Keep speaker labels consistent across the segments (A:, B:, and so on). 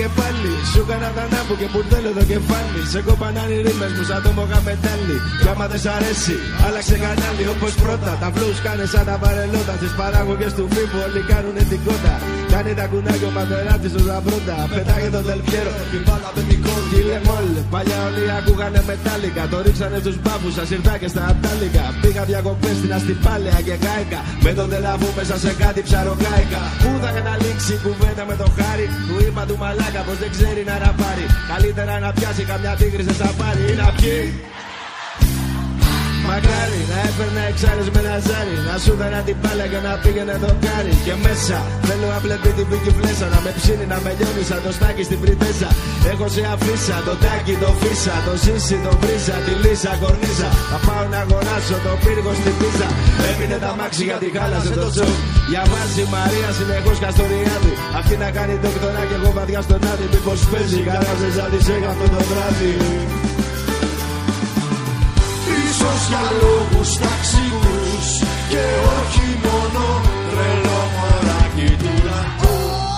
A: πάλι. Σου κάνα τα νάπου και μπουρδέλο το κεφάλι. Σε κόπαναν οι ρήμες μου σαν το μογαμετάλι. Κι άμα δεν σ' αρέσει, άλλαξε κανάλι όπως πρώτα. Τα φλούς κάνε σαν τα βαρελότα. Στις παράγωγες του φίβου όλοι κάνουνε την κότα. Κάνει τα κουνάκια ο πατεράτης του Ζαμπρόντα. Πετάγε τον Τελπιέρο, την μπάλα με Νικόλ. Τι λεμόλ, παλιά όλοι ακούγανε μετάλλικα. Το ρίξανε στους μπάφους, στα σιρτά και στα αντάλικα. Πήγα διακοπές στην Αστυπάλαια και κάηκα. Με τον Τελαβού μέσα σε κάτι ψαροκάικα. Πού θα καταλήξει η κουβέντα με το χάρι. Του είπα του μαλάκα πως δεν ξέρει να ραπάρει. Καλύτερα να πιάσει καμιά τίγρη σε σαπάρι ή να πιει. Μακάρι να έπαιρνα εξάρες με ένα ζάρι. Να σου δένα την πάλα και να πήγαινε το κάρι. Και μέσα θέλω να βλέπει την πίκη φλέσα. Να με ψήνει, να με λιώνει σαν το στάκι στην πριτέσα. Έχω σε αφίσα, το τάκι, το φίσα. Το ζήσει, το βρίζα, τη λύσα, κορνίζα. Θα πάω να αγοράσω το πύργο στην πίζα. Έμεινε τα μάξι γιατί χάλασε το σοκ. Διαβάζει η Μαρία συνεχώς Καστοριάδη. Αυτή να κάνει δοκτορά και εγώ βαδιά στον άδει. Μήπως παίζει καράζε σαν τη σέγα αυτό το βράδυ. Ίσως για λόγους ταξικούς και όχι μόνο τρελό μωράκι του λαού.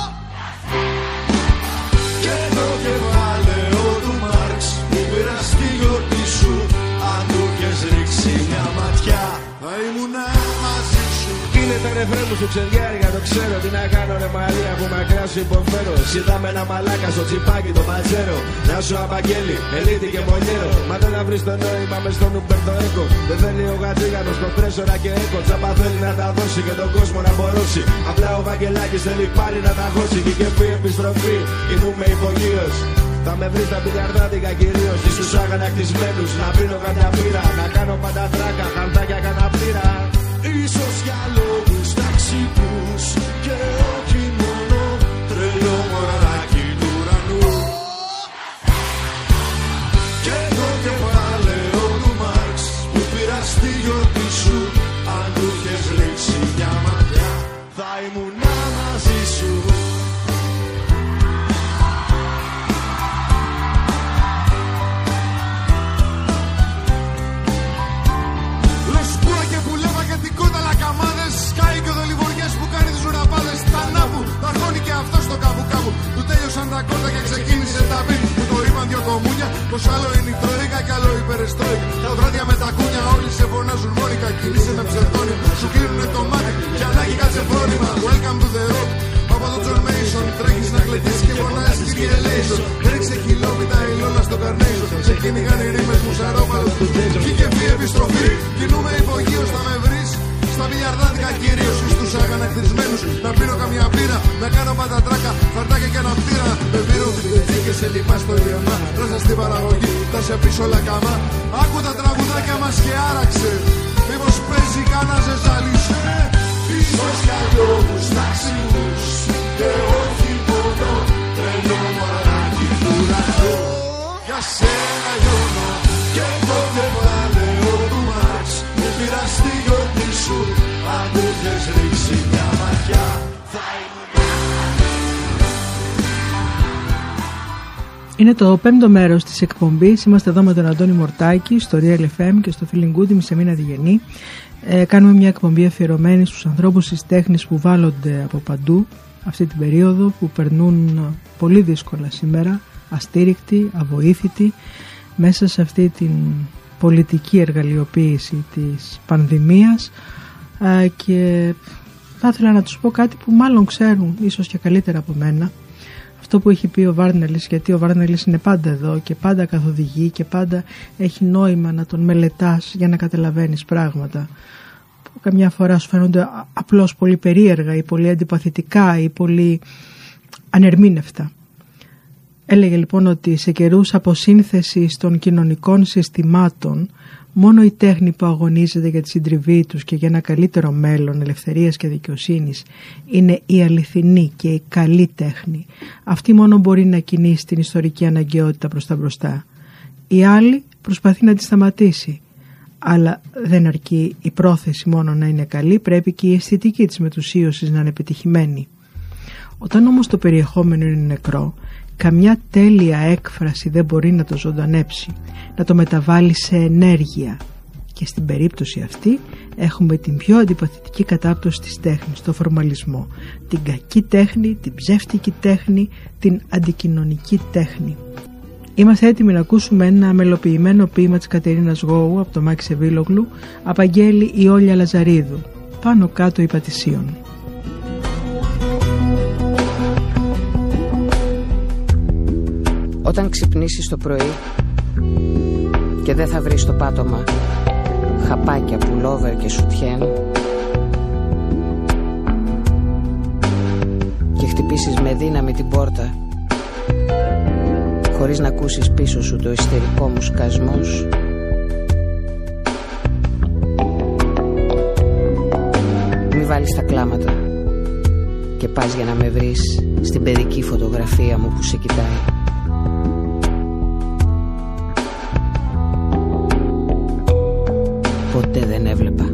A: Και το κεφάλαιο του Μάρξ που πήρα στη γιορτή σου. Αν του είχες ρίξει μια ματιά θα ήμουν μαζί σου. Είναι τα ρεφρέ μου σου ξεδιάρια, το ξέρω. Τι να κάνω ρε Μαρία που μακριά σου υποφέρω. Συντάμε ένα μαλάκα στο τσιπάκι το ματζέρο. Να σου απαγγέλει, ελίτη και μολιέρο. Μα δεν να βρεις το νόημα μες στον Ουμπερτο Έκο. Δεν θέλει ο Γατζίγανος κομπρέσορα και έκο. Τσάπα θέλει να τα δώσει και τον κόσμο να μπορώσει. Απλά ο Βαγγελάκης θέλει πάλι να τα χώσει. Και κεφή επιστροφή, κινούμε υπογείως. Θα με βρεις τα πιλιαρδάδικα κυρίως. Εις τους αγανακτισμένους να πίνω καμιά πύρα. Να κάνω πάντα τράκα, χαρτάκια καναπύρα. Ίσως για λόγους ταξικούς και όχι μόνο τρελό μωράκι του ουρανού. Και το κεφάλαιο του Μάρξ που πήρα στη γιορτή σου. Αν του είχες ρίξει μια ματιά θα ήμουν μαζί σου. Σκάει και ο δολιβοριές που κάνει τους ουραπάδες. Τα νάβου, τα αρχώνει και αυτό στο κάπου κάπου. Του τέλειωσαν τα κόρτα και ξεκίνησε τα μπιν. Του το είπαν δυο κομμούνια, πως άλλο είναι η τρόικα κι άλλο η περιστρόικα. Τα βράδια με τα κούνια όλοι σε φωνάζουν μόνικα. Κινείσαι με ψευδόνυμα, σου κλείνουνε το μάτι. Κι ανάγκη κάτσε φρόνημα, welcome to the rock. Από το John Mason τρέχεις να κλαιτείς και φωνάζεις κύριε Ελέησον. Έριξε χιλόμητα η Λόλα στο Καρνέισον. Σε κυνηγάν οι ρήμες μου σαν ρόπαλος του Τζέισον. Κι και φύ επιστροφή, κινούμε υπογείως θα με βρεις. Στα μιλιαρδάδικα κυρίως εις τους αγανακτισμένους. Να πίνω καμιά πύρα, να κάνω πατατράκα, φαρτάκια και ένα πτήρα. Με πήρω την και σε λιμά στο ιαμά. Μέσα στην παραγωγή, θα σε πεις όλα καμά. Άκου τα τραγουδάκια μας και άραξε. Μήπως παίζει κανένα ζεζαλίσαι. Ίσως για λόγους ταξικούς και όχι μόνο τρελό μωράκι του ουρανού. Για σένα λιώνω και το κεφάλαιο του Μάρξ που πήρα στη γιορτή σου. Αν του είχες ρίξει μια ματιά θα ήμουν.
B: Είναι το 5ο μέρος της εκπομπής. Είμαστε εδώ με τον Αντώνη Μορτάκη στο Real FM και στο Feeling Good. Είμαι σε Μίνα Διγενή. Κάνουμε μια εκπομπή αφιερωμένη στους ανθρώπους της τέχνης που βάλλονται από παντού αυτή την περίοδο, που περνούν πολύ δύσκολα σήμερα, αστήρικτοι, αβοήθητοι, μέσα σε αυτή την πολιτική εργαλειοποίηση της πανδημίας. Και θα ήθελα να τους πω κάτι που μάλλον ξέρουν ίσως και καλύτερα από μένα. Αυτό που έχει πει ο Βάρνελης, γιατί ο Βάρνελης είναι πάντα εδώ και πάντα καθοδηγεί και πάντα έχει νόημα να τον μελετάς για να καταλαβαίνεις πράγματα που καμιά φορά σου φαίνονται απλώς πολύ περίεργα ή πολύ αντιπαθητικά ή πολύ ανερμήνευτα. Έλεγε λοιπόν ότι σε καιρούς αποσύνθεσης των κοινωνικών συστημάτων μόνο η τέχνη που αγωνίζεται για τη συντριβή τους και για ένα καλύτερο μέλλον ελευθερίας και δικαιοσύνης είναι η αληθινή και η καλή τέχνη. Αυτή μόνο μπορεί να κινήσει την ιστορική αναγκαιότητα προς τα μπροστά. Η άλλη προσπαθεί να τη σταματήσει. Αλλά δεν αρκεί η πρόθεση μόνο να είναι καλή, πρέπει και η αισθητική της μετουσίωσης να είναι επιτυχημένη. Όταν όμως το περιεχόμενο είναι νεκρό, καμιά τέλεια έκφραση δεν μπορεί να το ζωντανέψει, να το μεταβάλει σε ενέργεια. Και στην περίπτωση αυτή έχουμε την πιο αντιπαθητική κατάπτωση της τέχνης, το φορμαλισμό, την κακή τέχνη, την ψεύτικη τέχνη, την αντικοινωνική τέχνη. Είμαστε έτοιμοι να ακούσουμε ένα μελοποιημένο ποίημα της Κατερίνας Γόου από το Μάκη Σεβίλογλου, απαγγέλει η Όλια Λαζαρίδου, πάνω κάτω υπατησίων.
C: Όταν ξυπνήσεις το πρωί και δεν θα βρεις στο πάτωμα χαπάκια, πουλόβερ και σουτιέν και χτυπήσεις με δύναμη την πόρτα χωρίς να ακούσεις πίσω σου το ιστερικό μου σκασμός, μη βάλεις τα κλάματα και πας για να με βρεις στην παιδική φωτογραφία μου που σε κοιτάει. Ποτέ δεν έβλεπα.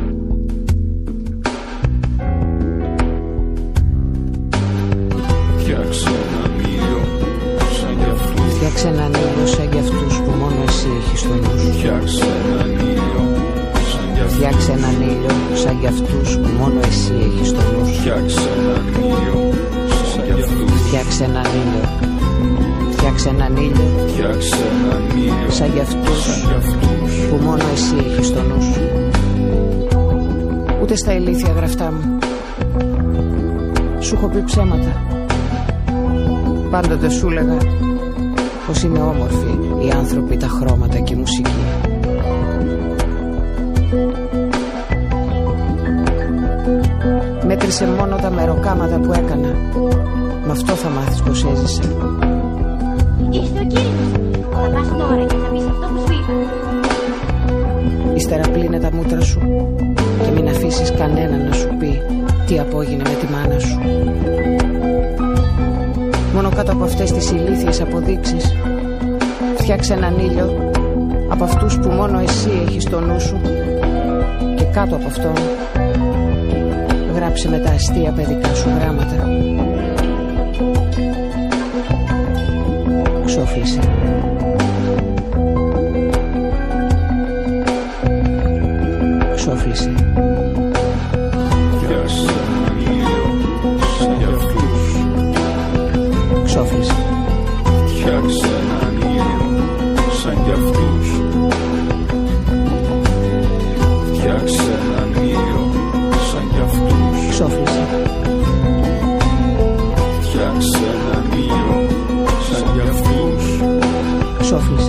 C: Φτιάξε έναν ήλιο σαν κι αυτούς που μόνο εσύ έχεις στο νου σου. Φτιάξε έναν ήλιο σαν κι αυτούς που μόνο εσύ έχεις στο νου σου. Φτιάξε έναν ήλιο. Φτιάξε έναν ήλιο σαν κι αυτούς που μόνο εσύ έχεις στο νου σου. Ούτε στα ηλίθια γραφτά μου σου έχω πει ψέματα. Πάντοτε σου έλεγα πως είναι όμορφοι οι άνθρωποι, τα χρώματα και η μουσική. Μέτρησε μόνο τα μεροκάματα που έκανα. Μ' αυτό θα μάθεις πως έζησα.
D: Είστε ο κύριος. Θα πας τώρα και θα πεις αυτό που σου είπα.
C: Ύστερα πλύνε τα μούτρα σου και μην αφήσεις κανένα να σου πει τι απόγινε με τη μάνα σου. Μόνο κάτω από αυτές τις ηλίθιες αποδείξεις φτιάξε έναν ήλιο από αυτούς που μόνο εσύ έχεις στο νου σου και κάτω από αυτόν γράψε με τα αστεία παιδικά σου γράμματα. Ξόφλησε. Ξόφλησε. Ξόφλησε.
E: Φτιάξε έναν ήλιο σαν κι αυτούς. Φτιάξε έναν ήλιο σαν κι αυτούς.
C: Ξόφλησε.
E: Φτιάξε έναν ήλιο σαν κι αυτούς.
C: Ξόφλησε.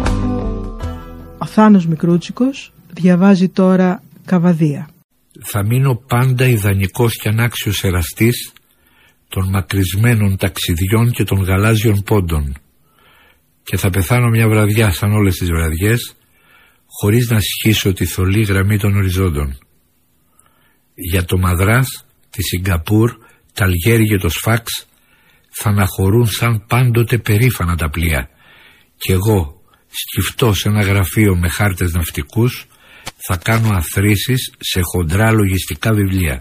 B: Ο Θάνος Μικρούτσικος διαβάζει τώρα Καβαδία.
F: Θα μείνω πάντα ιδανικός και ανάξιος εραστής των μακρισμένων ταξιδιών και των γαλάζιων πόντων και θα πεθάνω μια βραδιά σαν όλες τις βραδιές χωρίς να σχίσω τη θολή γραμμή των οριζόντων. Για το Μαδράς, τη Σιγκαπούρ, τα Αλγέρι και το Σφάξ θα αναχωρούν σαν πάντοτε περήφανα τα πλοία και εγώ σκυφτώ σε ένα γραφείο με χάρτες ναυτικούς θα κάνω αθροίσεις σε χοντρά λογιστικά βιβλία.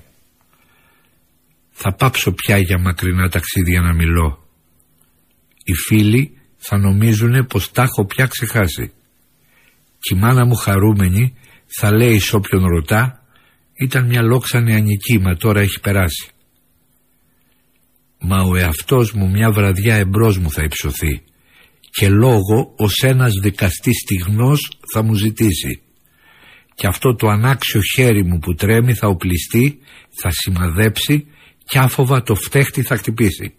F: Θα πάψω πια για μακρινά ταξίδια να μιλώ. Οι φίλοι θα νομίζουνε πως τα έχω πια ξεχάσει. Και η μάνα μου χαρούμενη θα λέει σ' όποιον ρωτά ήταν μια λόξα νεανική, μα τώρα έχει περάσει. Μα ο εαυτός μου μια βραδιά εμπρός μου θα υψωθεί και λόγο ως ένας δικαστής στιγνός θα μου ζητήσει. Και αυτό το ανάξιο χέρι μου που τρέμει θα οπλιστεί, θα σημαδέψει κι άφοβα το φταίχτη θα χτυπήσει.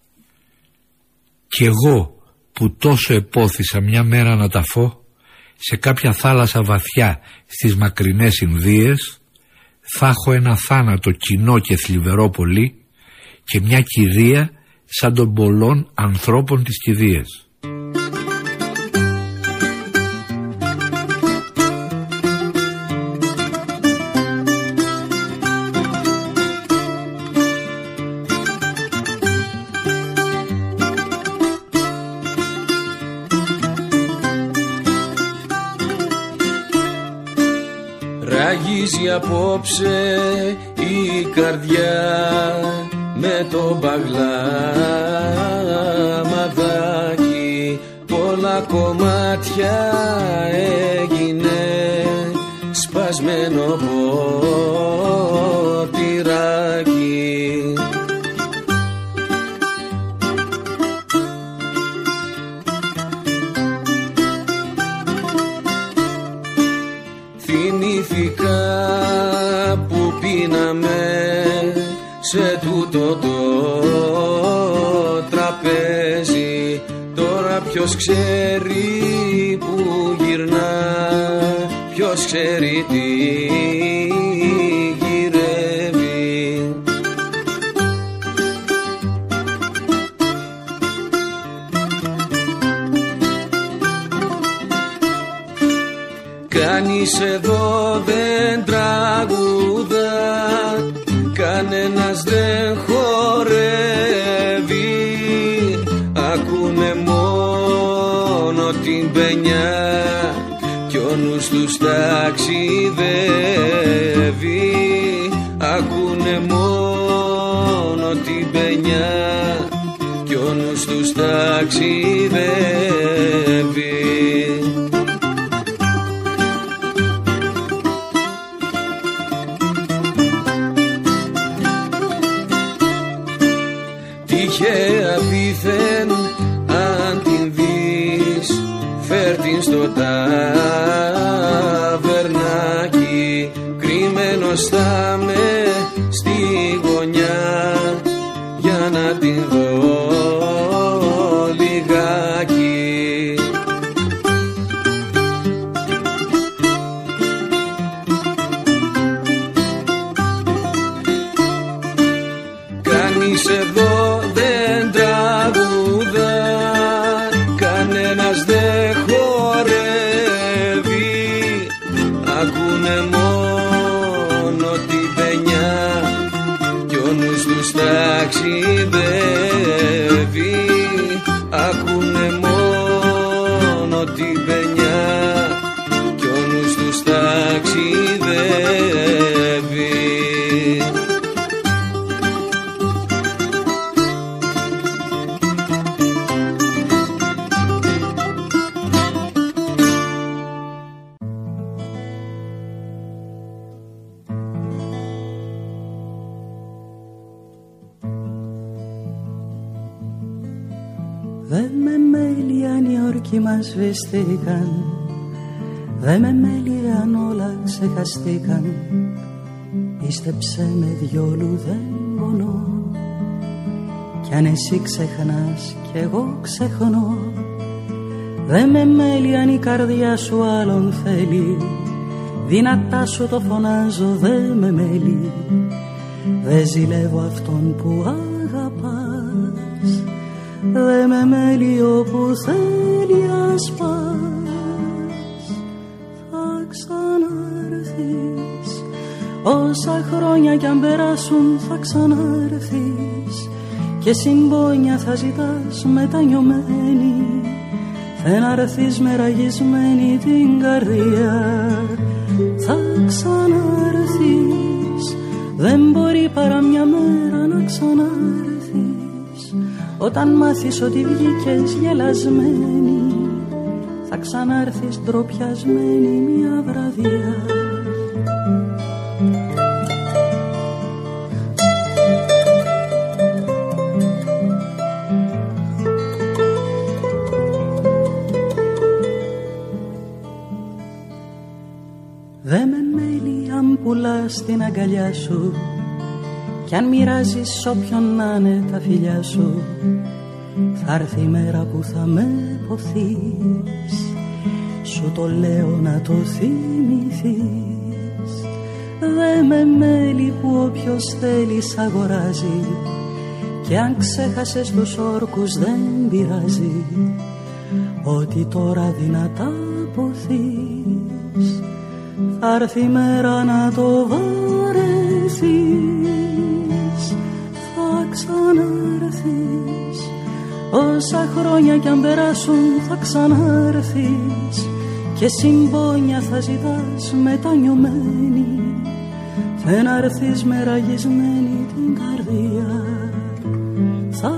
F: Κι εγώ που τόσο επώθησα μια μέρα να ταφώ σε κάποια θάλασσα βαθιά στις μακρινές Ινδίες, θα έχω ένα θάνατο κοινό και θλιβερό πολύ και μια κηδεία σαν των πολλών ανθρώπων της κηδείας.
G: Ραγίζει απόψε η καρδιά με το μπαγλαμαδάκι, πολλά κομμάτια έγινε σπασμένο ποτηράκι. Θυμήθηκα που πίναμε σε τούτο το τραπέζι. Τώρα ποιος ξέρει που γυρνά, ποιος ξέρει τι γυρεύει. Κανείς εδώ δεν τραγουδά, κανένας δεν χορεύει. Ακούνε μόνο την παινιά κι ο νους τους ταξιδεύει. Ακούνε μόνο την παινιά κι ο νους τους ταξιδεύει. Τυχαία δήθεν αν την δεις, φέρ' την στο ταβερνάκι. Κρυμμένος θα με στη γωνιά για να την δω λιγάκι. Κανείς εδώ δεν τραγουδά, κανένας δεν χορεύει. Ακούνε μόνο την παινιά κι ο νους τους ταξιδεύει. Ακούνε μόνο την παινιά κι ο νους τους ταξιδεύει.
H: Δε με μέλει αν οι όρκοι μας σβηστήκαν, δε με μέλει αν όλα ξεχαστήκαν. Πίστεψε με διόλου δεν πονώ, κι αν εσύ ξεχνάς κι εγώ ξεχνώ. Δε με μέλει αν η καρδιά σου άλλον θέλει, δυνατά σου το φωνάζω δε με μέλει. Δε ζηλεύω αυτόν που αγαπάς, δε με μέλει όπου θέλει ας πας. Θα ξανάρθεις, όσα χρόνια κι αν περάσουν θα ξανάρθεις, και συμπόνια θα ζητάς μετανιωμένη. Θα έρθεις με ραγισμένη την καρδιά. Θα ξανάρθεις, δεν μπορεί παρά μια μέρα να ξανάρθεις. Όταν μάθεις ότι βγήκες γελασμένη, θα ξανάρθεις ντροπιασμένη μια βραδιά. Δε με μέλει αν πουλάς την αγκαλιά σου, κι αν μοιράζεις όποιον να είναι τα φιλιά σου. Θα έρθει η μέρα που θα με ποθείς, σου το λέω να το θυμηθείς. Δε με μέλει που όποιος θέλει σ' αγοράζει, και αν ξέχασες τους όρκους δεν πειράζει. Ότι τώρα δυνατά ποθείς, θα έρθει η μέρα να το βαρεθείς. Θα ξανάρθεις, όσα χρόνια κι αν περάσουν θα ξανάρθεις, και συμπόνια θα ζητάς μετανιωμένη. Δεν έρθεις με ραγισμένη την καρδιά. Θα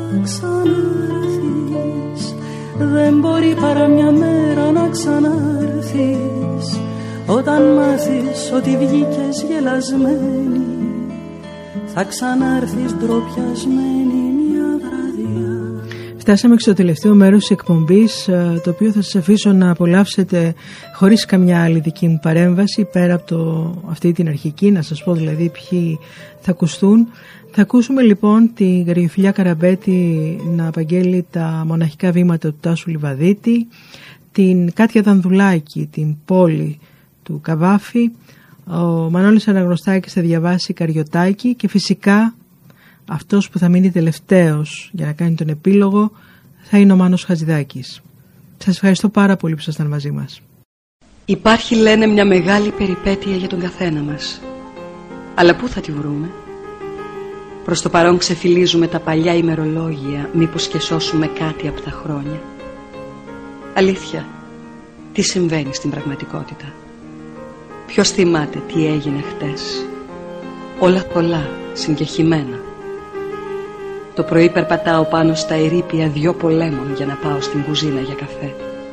H: ξανάρθεις, δεν μπορεί παρά μια μέρα να ξανάρθεις. Όταν μάθεις ότι βγήκες γελασμένη, θα ξανάρθεις ντροπιασμένη μια βραδιά.
B: Φτάσαμε και στο τελευταίο μέρος της εκπομπής, το οποίο θα σας αφήσω να απολαύσετε χωρίς καμιά άλλη δική μου παρέμβαση, πέρα από αυτή την αρχική, να σας πω δηλαδή ποιοι θα ακουστούν. Θα ακούσουμε λοιπόν τη Γαριοφιλιά Καραμπέτη να απαγγέλει τα μοναχικά βήματα του Τάσου Λιβαδίτη, την Κάτια Δανδουλάκη, την Πόλη του Καβάφη, ο Μανώλης Αναγνωστάκης θα διαβάσει Καριωτάκη και φυσικά αυτός που θα μείνει τελευταίος για να κάνει τον επίλογο θα είναι ο Μάνος Χατζηδάκης. Σας ευχαριστώ πάρα πολύ που ήσασταν μαζί μας.
I: Υπάρχει, λένε, μια μεγάλη περιπέτεια για τον καθένα μας. Αλλά πού θα τη βρούμε? Προς το παρόν ξεφυλίζουμε τα παλιά ημερολόγια, μήπως και σώσουμε κάτι από τα χρόνια. Αλήθεια, τι συμβαίνει στην πραγματικότητα? Ποιος θυμάται τι έγινε χτες? Όλα πολλά, συγκεχημένα. Το πρωί περπατάω πάνω στα ερείπια 2 πολέμων για να πάω στην κουζίνα για καφέ.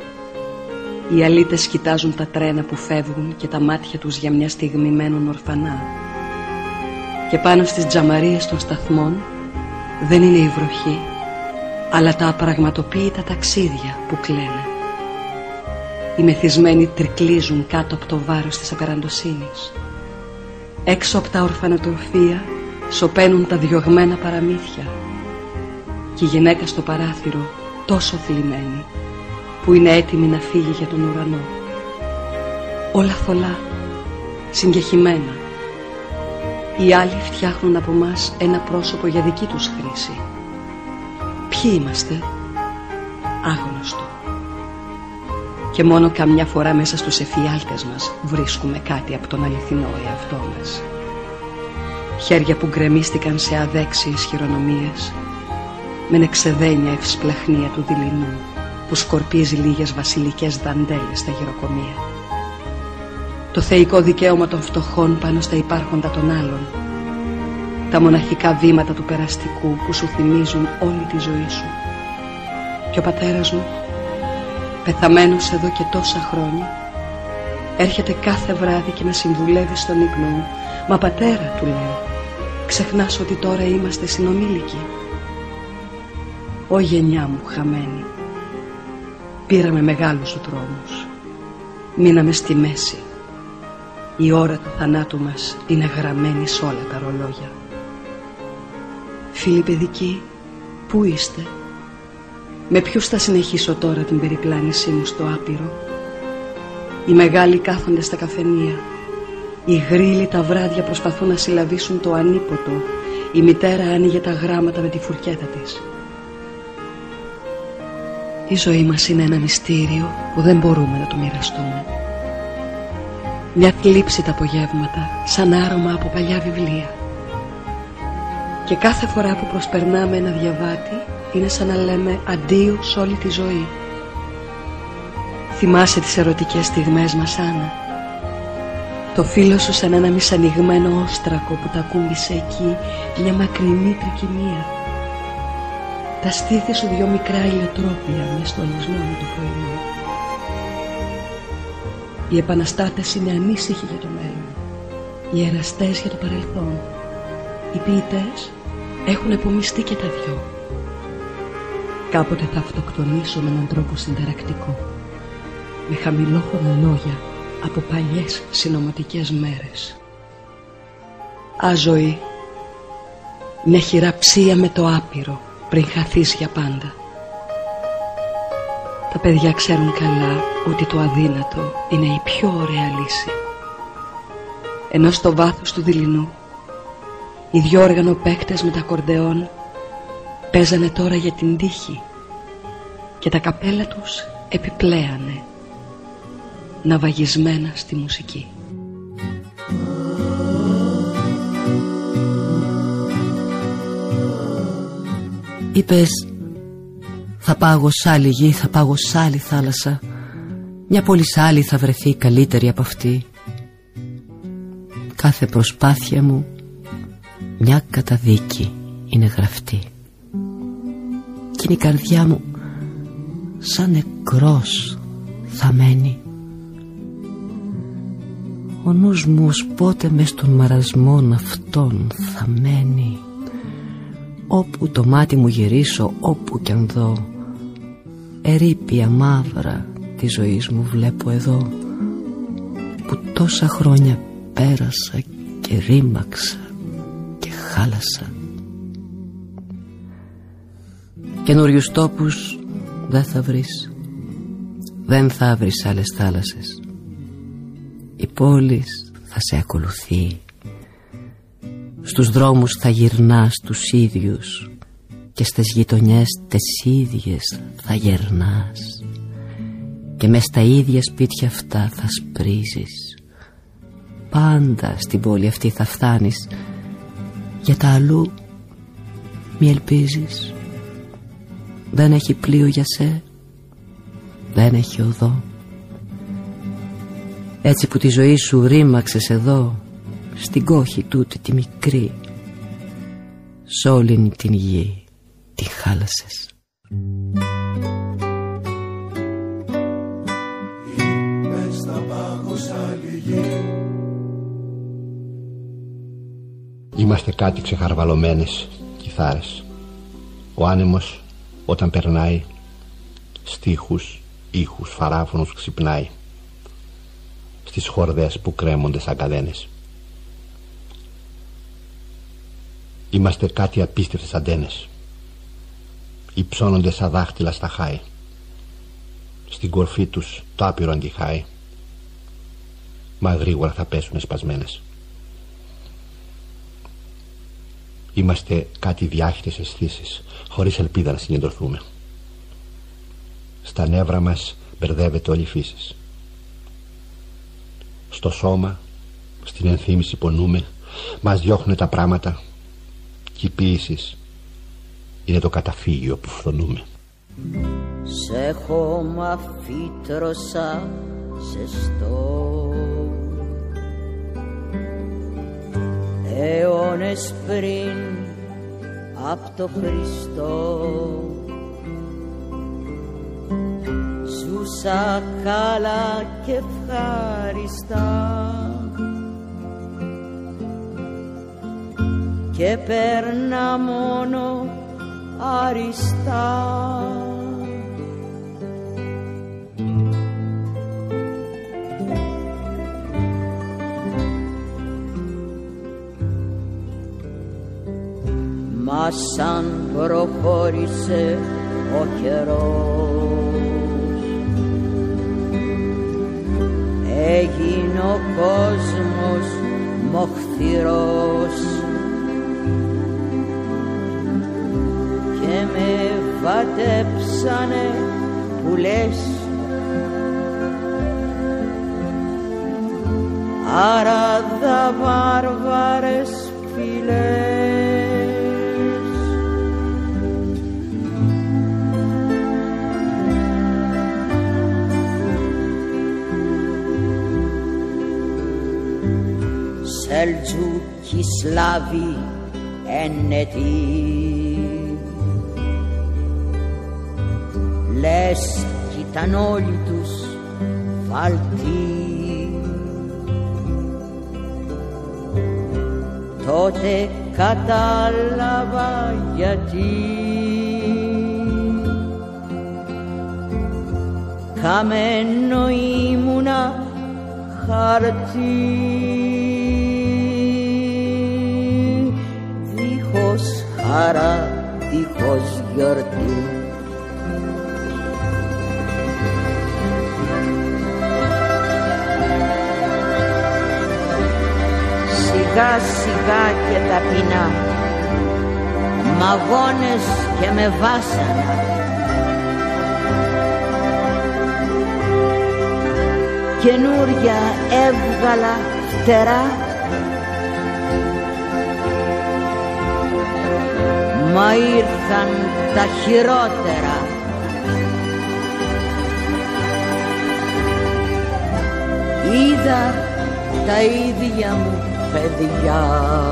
I: Οι αλήτες κοιτάζουν τα τρένα που φεύγουν και τα μάτια τους για μια στιγμή μένουν ορφανά. Και πάνω στις τζαμαρίες των σταθμών δεν είναι η βροχή, αλλά τα απραγματοποίητα ταξίδια που κλαίνε. Οι μεθυσμένοι τρικλίζουν κάτω από το βάρος της απεραντοσύνης. Έξω από τα ορφανοτροφία σωπαίνουν τα διωγμένα παραμύθια. Και η γυναίκα στο παράθυρο τόσο θλιμμένη που είναι έτοιμη να φύγει για τον ουρανό. Όλα θολά, συγκεχημένα. Οι άλλοι φτιάχνουν από μας ένα πρόσωπο για δική τους χρήση. Ποιοι είμαστε? Άγνωστο. Και μόνο καμιά φορά μέσα στους εφιάλτες μας βρίσκουμε κάτι από τον αληθινό εαυτό μας. Χέρια που γκρεμίστηκαν σε αδέξιες χειρονομίες, με εξεδένια ευσπλαχνία του δειλινού που σκορπίζει λίγες βασιλικές δαντέλες στα γυροκομεία. Το θεϊκό δικαίωμα των φτωχών πάνω στα υπάρχοντα των άλλων. Τα μοναχικά βήματα του περαστικού που σου θυμίζουν όλη τη ζωή σου. Και ο πατέρας μου, πεθαμένος εδώ και τόσα χρόνια, έρχεται κάθε βράδυ και με συμβουλεύει στον ύπνο μου. Μα πατέρα, του λέω, ξεχνάς ότι τώρα είμαστε συνομήλικοι? Ω γενιά μου χαμένη, πήραμε μεγάλους δρόμους, μείναμε στη μέση. Η ώρα του θανάτου μας είναι γραμμένη σε όλα τα ρολόγια. Φίλοι παιδικοί, πού είστε? Με ποιους θα συνεχίσω τώρα την περιπλάνησή μου στο άπειρο? Οι μεγάλοι κάθονται στα καφενεία. Οι γρύλοι τα βράδια προσπαθούν να συλλαβήσουν το ανίποτο. Η μητέρα άνοιγε τα γράμματα με τη φουρκέτα της. Η ζωή μας είναι ένα μυστήριο που δεν μπορούμε να το μοιραστούμε. Μια θλίψη τα απογεύματα, σαν άρωμα από παλιά βιβλία. Και κάθε φορά που προσπερνάμε ένα διαβάτη, είναι σαν να λέμε αντίο σε όλη τη ζωή. Θυμάσαι τις ερωτικές στιγμές μας, Άννα? Το φίλο σου σαν ένα μισανοιγμένο όστρακο που τα ακούμπησε εκεί μια μακρινή τρικυμία. Τα στήθη σου 2 μικρά ηλιοτρόπια με στολισμό το πρωινό. Οι επαναστάτες είναι ανήσυχοι για το μέλλον, οι εραστές για το παρελθόν. Οι ποιητές έχουν επομιστεί και τα 2. Κάποτε θα αυτοκτονήσω με έναν τρόπο συνταρακτικό, με χαμηλόφωνα λόγια από παλιές συνωμοτικές μέρες. Ζωή, μια χειραψία με το άπειρο πριν χαθείς για πάντα. Τα παιδιά ξέρουν καλά ότι το αδύνατο είναι η πιο ωραία λύση. Ενώ στο βάθος του δειλινού οι 2 οργανοπαίκτες με τα ακορντεόν παίζανε τώρα για την τύχη και τα καπέλα τους επιπλέανε ναυαγισμένα στη μουσική.
J: Είπες, θα πάγω σ' άλλη γη, θα πάγω σ' άλλη θάλασσα. Μια πόλη σ' άλλη θα βρεθεί καλύτερη από αυτή. Κάθε προσπάθεια μου μια καταδίκη είναι γραφτή. Κι είναι η καρδιά μου σαν νεκρός θα μένει. Ο νους μου ως πότε μες των μαρασμών αυτών θα μένει. Όπου το μάτι μου γυρίσω, όπου κι αν δω, ερείπια μαύρα τη ζωής μου βλέπω εδώ, που τόσα χρόνια πέρασα και ρήμαξα και χάλασα. Καινούριους τόπους δεν θα βρεις, δεν θα βρεις άλλες θάλασσες. Η πόλη θα σε ακολουθεί, στους δρόμους θα γυρνάς τους ίδιους και στις γειτονιές τες ίδιες θα γερνάς και μες στα ίδια σπίτια αυτά θα σπρίζεις. Πάντα στην πόλη αυτή θα φτάνεις, για τα αλλού μη ελπίζεις. Δεν έχει πλοίο για σε, δεν έχει οδό. Έτσι που τη ζωή σου ρήμαξες εδώ, στην κόχη τούτη τη μικρή, σ' όλη την γη τη χάλασες.
A: Μες στα πάγωσα λυγή.
K: Είμαστε κάτι ξεχαρβαλωμένες κιθάρες. Ο άνεμος όταν περνάει, στίχους, ήχους, φαράφωνους ξυπνάει στις χορδές που κρέμονται σαν καδένες. Είμαστε κάτι απίστευτες αντένες, υψώνονται σαν δάχτυλα στα χάη, στην κορφή τους το άπειρο αντιχάη, μα γρήγορα θα πέσουνε σπασμένες. Είμαστε κάτι διάχυτες αισθήσεις, χωρίς ελπίδα να συγκεντρωθούμε. Στα νεύρα μας μπερδεύεται όλη η φύση. Στο σώμα, στην ενθύμηση πονούμε, μας διώχνουν τα πράγματα και η ποίηση είναι το καταφύγιο που φθονούμε.
L: Σε χώμα φύτρωσα ζεστό, αιώνες πριν απ' το Χριστό. Ζούσα καλά και ευχάριστα και παίρνα μόνο αριστά. Μα σαν προχώρησε ο καιρός, έγινε ο κόσμος μοχθηρός και με βατέψανε που λες αράδα βάρβαρες φυλές. Σελτζούκοι Σλάβοι ενετοί, λες κι ήταν όλοι τους φαλτοί. Τότε κατάλαβα γιατί καμένο ήμουνα χαρτί. Δίχως χαρά, δίχως γιορτή. Σιγά σιγά και ταπεινά, μαγώνες και με βάσανα, καινούρια έβγαλα φτερά, μα ήρθαν τα χειρότερα. Είδα τα ίδια μου παιδιά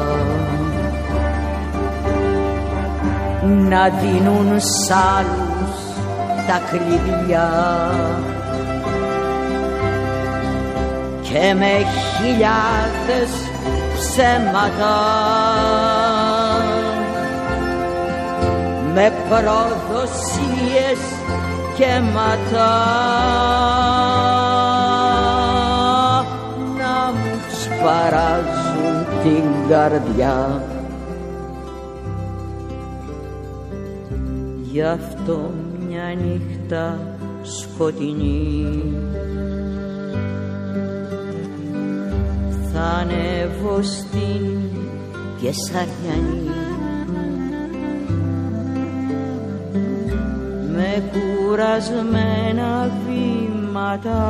L: να δίνουν σ' άλλους τα κλειδιά και με χιλιάδες ψέματα, με προδοσίες και ματά, να μου σπαράζουν την καρδιά. Γι' αυτό μια νύχτα σκοτεινή θα ανέβω στην Κεσαριανή, με κουρασμένα βήματα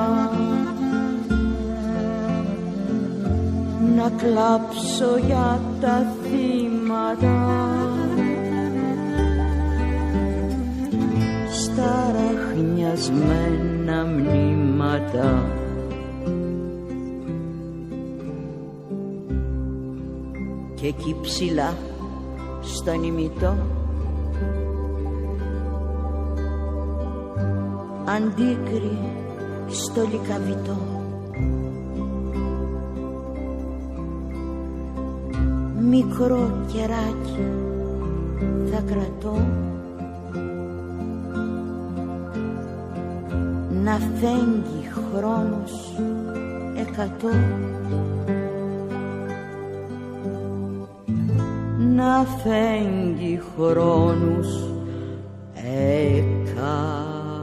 L: να κλάψω για τα θύματα, στα ραχνιασμένα μνήματα. Και εκεί ψηλά στον ημιτό, αντίκρι στο λυκαβητό, μικρό κεράκι θα κρατώ, να φέγγει χρόνος 100, να φέγγει χρόνους 100.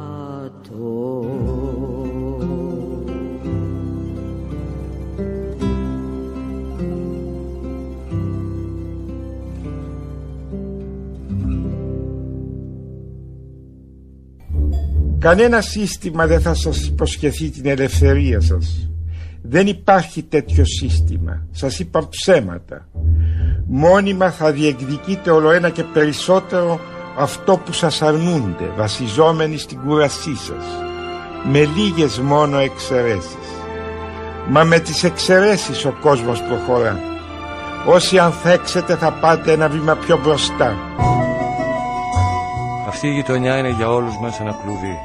M: Κανένα σύστημα δεν θα σας υποσχεθεί την ελευθερία σας. Δεν υπάρχει τέτοιο σύστημα. Σας είπαν ψέματα. Μόνιμα θα διεκδικείτε ολοένα και περισσότερο αυτό που σας αρνούνται, βασιζόμενοι στην κούρασή σας, με λίγες μόνο εξαιρέσεις. Μα με τις εξαιρέσεις ο κόσμος προχωρά. Όσοι ανθέξετε θα πάτε ένα βήμα πιο μπροστά.
N: Αυτή η γειτονιά είναι για όλους μας ένα κλουβί.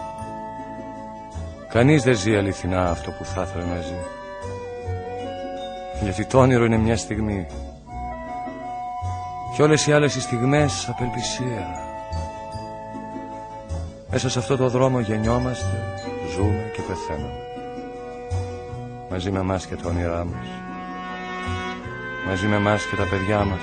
N: Κανείς δεν ζει αληθινά αυτό που θα ήθελε να ζει. Γιατί το όνειρο είναι μια στιγμή και όλες οι άλλες οι στιγμές απελπισία. Μέσα σε αυτό το δρόμο γεννιόμαστε, ζούμε και πεθαίνουμε. Μαζί με εμάς και τα όνειρά μας, μαζί με εμάς και τα παιδιά μας.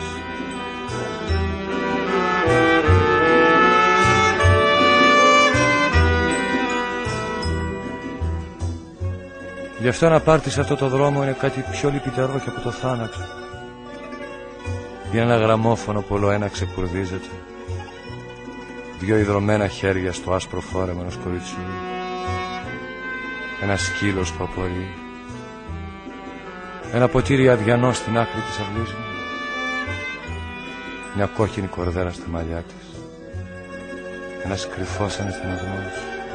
N: Γι' αυτό να πάρτι σε αυτό το δρόμο είναι κάτι πιο λυπητερό και από το θάνατο. Είναι ένα γραμμόφωνο που όλο ένα ξεκουρδίζεται, δυο ιδρωμένα χέρια στο άσπρο φόρεμα ενός κοριτσιού, ένα σκύλος που απορεί, ένα ποτήρι αδιανό στην άκρη της αυλής μου, μια κόκκινη κορδέρα στα μαλλιά της, ένας κρυφός ανεθυμασμός,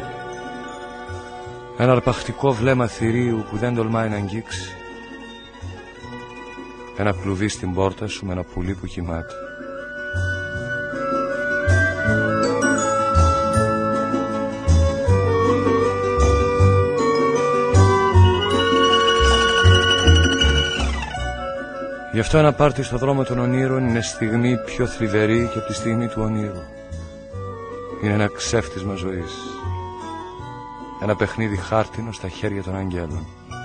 N: ένα αρπακτικό βλέμμα θηρίου που δεν τολμάει να αγγίξει, ένα κλουβί στην πόρτα σου με ένα πουλί που κοιμάται. Γι' αυτό ένα πάρτι στο δρόμο των ονείρων είναι στιγμή πιο θλιβερή και από τη στιγμή του ονείρου. Είναι ένα ξέφτισμα ζωής, ένα παιχνίδι χάρτινο στα χέρια των αγγέλων.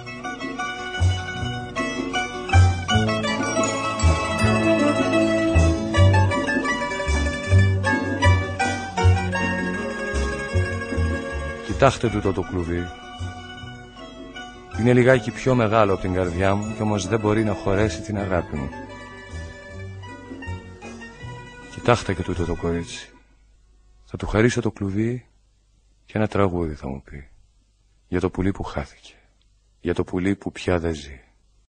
N: Κοιτάξτε τούτο το κλουβί. Είναι λιγάκι πιο μεγάλο από την καρδιά μου και όμως δεν μπορεί να χωρέσει την αγάπη μου. Κοιτάξτε και τούτο το κορίτσι. Θα του χαρίσω το κλουβί και ένα τραγούδι θα μου πει. Για το πουλί που χάθηκε. Για το πουλί που πια δεν ζει.